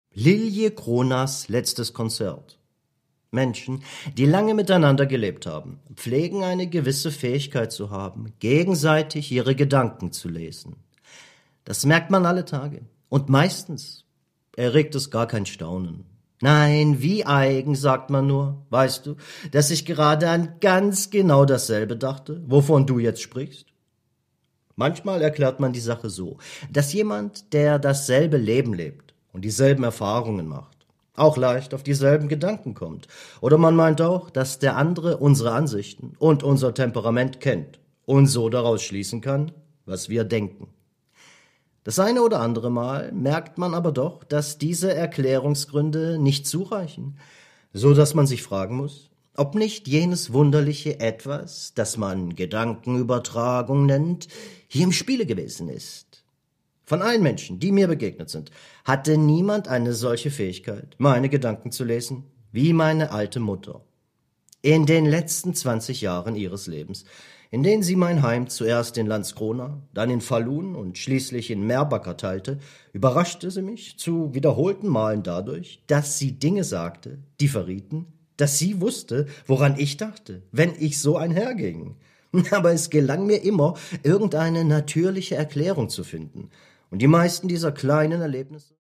Lilje Kronas letztes Konzert. Menschen, die lange miteinander gelebt haben, pflegen eine gewisse Fähigkeit zu haben, gegenseitig ihre Gedanken zu lesen. Das merkt man alle Tage. Und meistens erregt es gar kein Staunen. Nein, wie eigen, sagt man nur. Weißt du, dass ich gerade an ganz genau dasselbe dachte, wovon du jetzt sprichst? Manchmal erklärt man die Sache so, dass jemand, der dasselbe Leben lebt und dieselben Erfahrungen macht, auch leicht auf dieselben Gedanken kommt. Oder man meint auch, dass der andere unsere Ansichten und unser Temperament kennt und so daraus schließen kann, was wir denken. Das eine oder andere Mal merkt man aber doch, dass diese Erklärungsgründe nicht zureichen, so dass man sich fragen muss, ob nicht jenes wunderliche Etwas, das man Gedankenübertragung nennt, hier im Spiele gewesen ist. Von allen Menschen, die mir begegnet sind, hatte niemand eine solche Fähigkeit, meine Gedanken zu lesen, wie meine alte Mutter. In den letzten 20 Jahren ihres Lebens, in denen sie mein Heim zuerst in Landskrona, dann in Falun und schließlich in Merbacka teilte, überraschte sie mich zu wiederholten Malen dadurch, dass sie Dinge sagte, die verrieten, dass sie wusste, woran ich dachte, wenn ich so einherging. Aber es gelang mir immer, irgendeine natürliche Erklärung zu finden. Und die meisten dieser kleinen Erlebnisse